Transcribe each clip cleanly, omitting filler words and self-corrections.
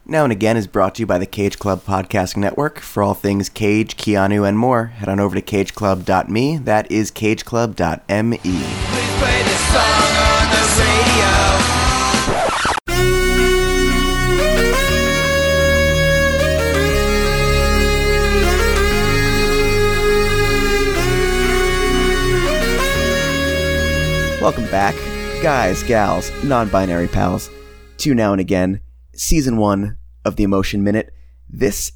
Now and Again is brought to you by the Cage Club Podcasting Network. For all things Cage, Keanu, and more, head on over to cageclub.me. That is cageclub.me. Please play this song on the radio. Welcome back, guys, gals, non-binary pals, to Now and Again, Season 1 of the Emotion Minute. This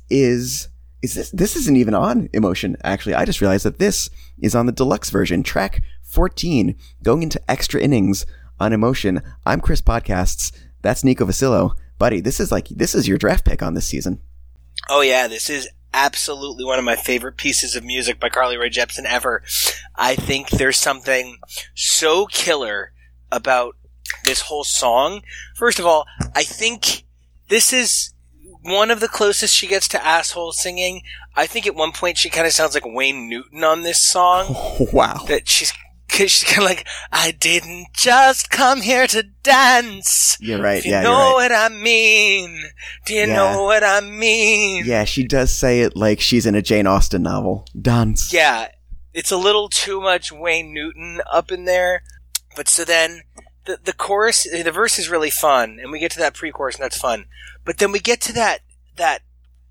isn't even on Emotion, actually. I just realized that this is on the deluxe version, track 14, going into extra innings on Emotion. I'm Chris Podcasts. That's Nico Vasillo. Buddy, this is your draft pick on this season. Oh yeah, this is absolutely one of my favorite pieces of music by Carly Rae Jepsen ever. I think there's something so killer about this whole song. First of all, I think this is one of the closest she gets to asshole singing. I think at one point she kind of sounds like Wayne Newton on this song. Oh, wow. That she's kind of like, I didn't just come here to dance. You're right. You know what I mean? Do you know what I mean? Yeah, she does say it like she's in a Jane Austen novel. Dance. Yeah, it's a little too much Wayne Newton up in there. But so then the chorus, the verse is really fun, and we get to that pre-chorus, and that's fun. But then we get to that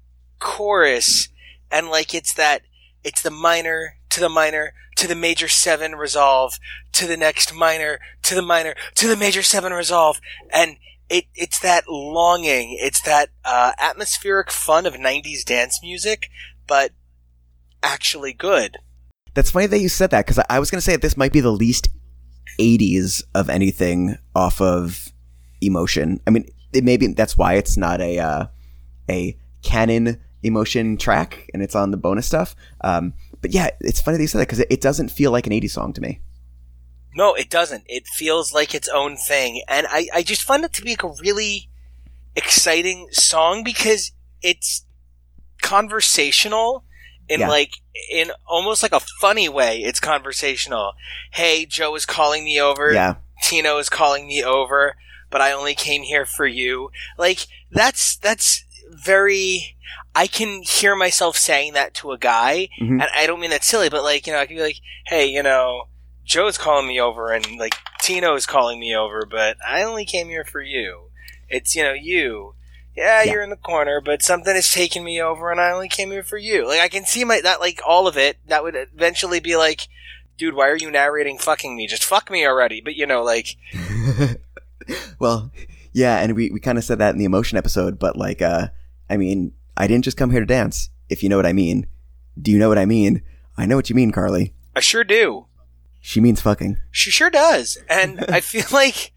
chorus, and like it's the minor to the minor to the major 7 resolve to the next minor to the minor to the major 7 resolve, and it's that longing, it's that atmospheric fun of 90s dance music, but actually good. That's funny that you said that, because I was going to say that this might be the least 80s of anything off of Emotion. I mean, that's why it's not a canon Emotion track, and it's on the bonus stuff. But yeah, it's funny that you said that, because it doesn't feel like an 80s song to me. No, it doesn't. It feels like its own thing. And I just find it to be like a really exciting song, because it's conversational in in almost like a funny way. It's conversational. Hey, Joe is calling me over. Yeah. Tino is calling me over, but I only came here for you. Like, that's very... I can hear myself saying that to a guy, and I don't mean that silly, but like, I can be like, hey, Joe's calling me over, and like, Tino is calling me over, but I only came here for you. It's, you. Yeah, you're in the corner, but something has taken me over, and I only came here for you. Like, I can see that, like, all of it, that would eventually be like, dude, why are you narrating fucking me? Just fuck me already. But, like... Well, yeah, and we kind of said that in the Emotion episode, but like, I mean... I didn't just come here to dance, if you know what I mean. Do you know what I mean? I know what you mean, Carly. I sure do. She means fucking. She sure does. And I feel like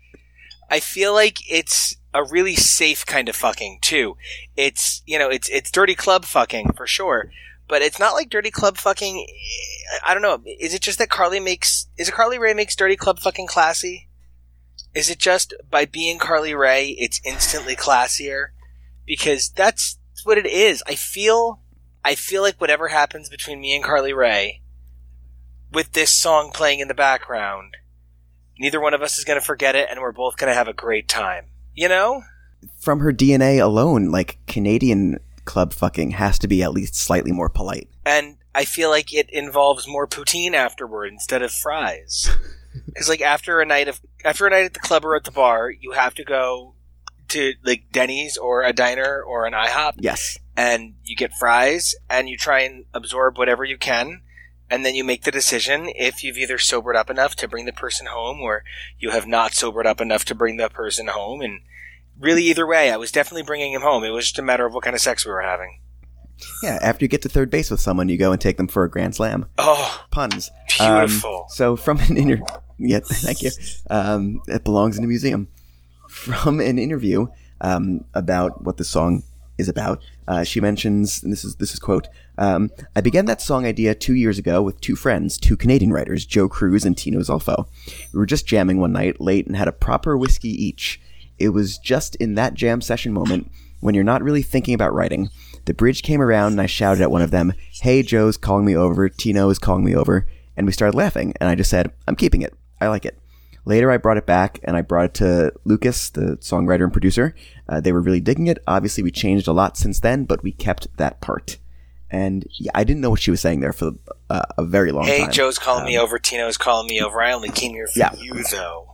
it's a really safe kind of fucking, too. It's, it's dirty club fucking, for sure. But it's not like dirty club fucking, I don't know. Is it just that Carly Rae makes dirty club fucking classy? Is it just by being Carly Rae, it's instantly classier? Because that's what it is. I feel like whatever happens between me and Carly Rae, with this song playing in the background, neither one of us is going to forget it, and we're both going to have a great time. From her DNA alone, like, Canadian club fucking has to be at least slightly more polite. And I feel like it involves more poutine afterward instead of fries. Because like after a night at the club or at the bar, you have to go to like Denny's or a diner or an IHOP. Yes. And you get fries and you try and absorb whatever you can. And then you make the decision if you've either sobered up enough to bring the person home or you have not sobered up enough to bring the person home. And really either way, I was definitely bringing him home. It was just a matter of what kind of sex we were having. Yeah, after you get to third base with someone, you go and take them for a grand slam. Oh. Puns. Beautiful. So from an interview... Yeah, thank you. It belongs in a museum. From an interview about what the song is about, she mentions, and this is quote, I began that song idea 2 years ago with two friends, two Canadian writers, Joe Cruz and Tino Zolfo. We were just jamming one night late and had a proper whiskey each. It was just in that jam session moment when you're not really thinking about writing. The bridge came around and I shouted at one of them, hey, Joe's calling me over, Tino is calling me over, and we started laughing, and I just said, I'm keeping it. I like it. Later, I brought it back and I brought it to Lucas, the songwriter and producer. They were really digging it. Obviously, we changed a lot since then, but we kept that part. And yeah, I didn't know what she was saying there for a very long time. Hey, Joe's calling me over. Tino's calling me over. I only came here for you, though.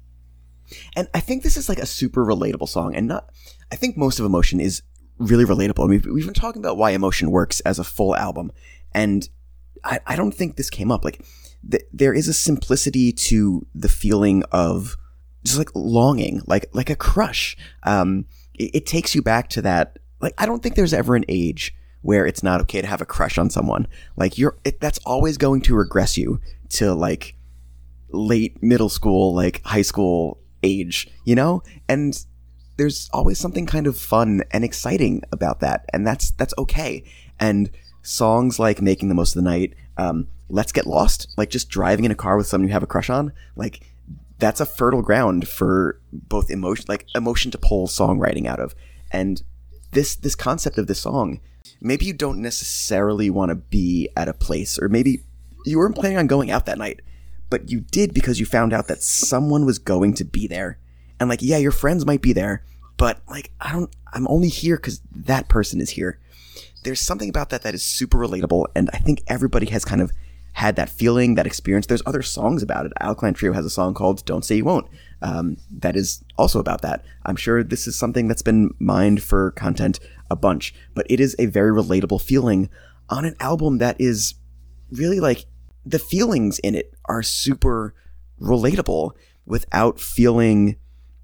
And I think this is like a super relatable song. And I think most of Emotion is really relatable. I mean, we've been talking about why Emotion works as a full album. And I don't think this came up. Like, there is a simplicity to the feeling of just like longing, like a crush. It takes you back to that. Like, I don't think there's ever an age where it's not okay to have a crush on someone. Like, that's always going to regress you to like late middle school, like high school age, you know? And there's always something kind of fun and exciting about that. And that's okay. And songs like Making the Most of the Night, Let's Get Lost, like just driving in a car with someone you have a crush on, like that's a fertile ground for both emotion to pull songwriting out of. And this concept of this song, maybe you don't necessarily want to be at a place, or maybe you weren't planning on going out that night, but you did because you found out that someone was going to be there. And like, yeah, your friends might be there, but like, I'm only here because that person is here. There's something about that is super relatable, and I think everybody has kind of had that feeling, that experience. There's other songs about it. Alkaline Trio has a song called Don't Say You Won't that is also about that. I'm sure this is something that's been mined for content a bunch, but it is a very relatable feeling on an album that is really like, the feelings in it are super relatable without feeling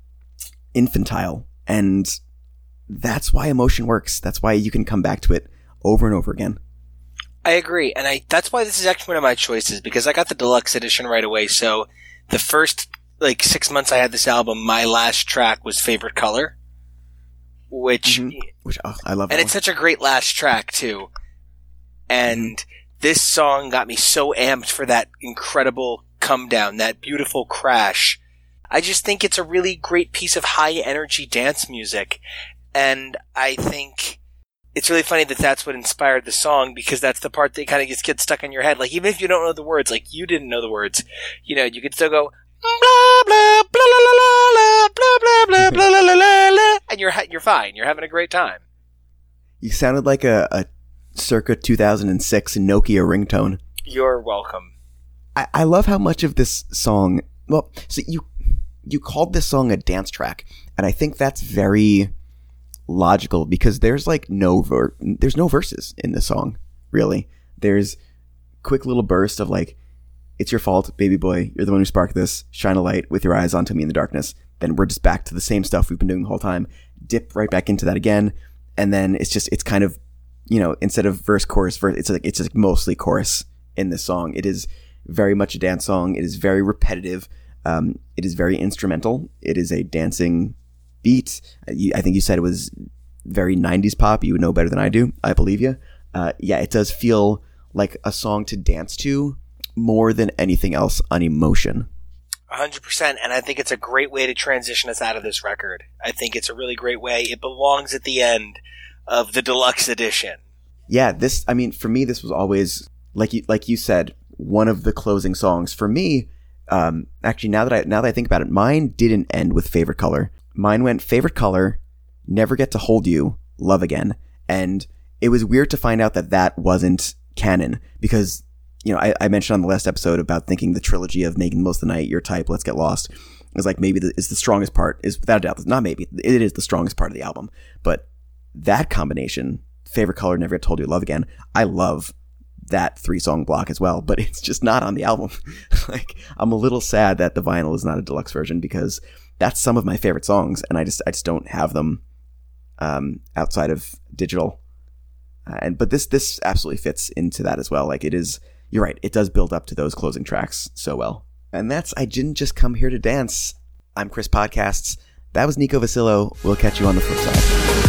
infantile. And that's why Emotion works. That's why you can come back to it over and over again. I agree. And that's why this is actually one of my choices, because I got the deluxe edition right away. So the first like 6 months I had this album, my last track was Favorite Color, which I love. And it's such a great last track too. And this song got me so amped for that incredible come down, that beautiful crash. I just think it's a really great piece of high energy dance music. And I think it's really funny that that's what inspired the song, because that's the part that kind of just gets stuck in your head. Like, even if you don't know the words, like you didn't know the words, you know, you could still go, blah, blah, blah, blah, blah, blah, blah, blah, blah, blah, blah, blah, blah, and you're fine. You're having a great time. You sounded like a circa 2006 Nokia ringtone. You're welcome. I love how much of this song, well, so you called this song a dance track, and I think that's very logical, because there's like there's no verses in this song, really. There's quick little burst of like, it's your fault, baby boy, you're the one who sparked this, shine a light with your eyes onto me in the darkness. Then we're just back to the same stuff we've been doing the whole time, dip right back into that again, and then it's kind of, you know, instead of verse, it's like mostly chorus in this song. It is very much a dance song. It is very repetitive. It is very instrumental. It is a dancing beat. I think you said it was very 90s pop. You would know better than I do. I believe you. Yeah, it does feel like a song to dance to more than anything else on Emotion. 100%. And I think it's a great way to transition us out of this record. I think it's a really great way. It belongs at the end of the deluxe edition. Yeah, for me, this was always, like you said, one of the closing songs. For me, actually, now that I think about it, mine didn't end with Favorite Color. Mine went Favorite Color, Never Get to Hold You, Love Again. And it was weird to find out that wasn't canon, because, you know, I mentioned on the last episode about thinking the trilogy of Making the Most of the Night, Your Type, Let's Get Lost, is like maybe is the strongest part, is without a doubt, not maybe, it is the strongest part of the album. But that combination, Favorite Color, Never Get to Hold You, Love Again, I love that 3-song block as well, but it's just not on the album. Like, I'm a little sad that the vinyl is not a deluxe version, because that's some of my favorite songs, and I just don't have them outside of digital. But this absolutely fits into that as well. Like, it is, you're right, it does build up to those closing tracks so well. And that's I Didn't Just Come Here to Dance. I'm Chris Podcasts. That was Nico Vasillo. We'll catch you on the flip side.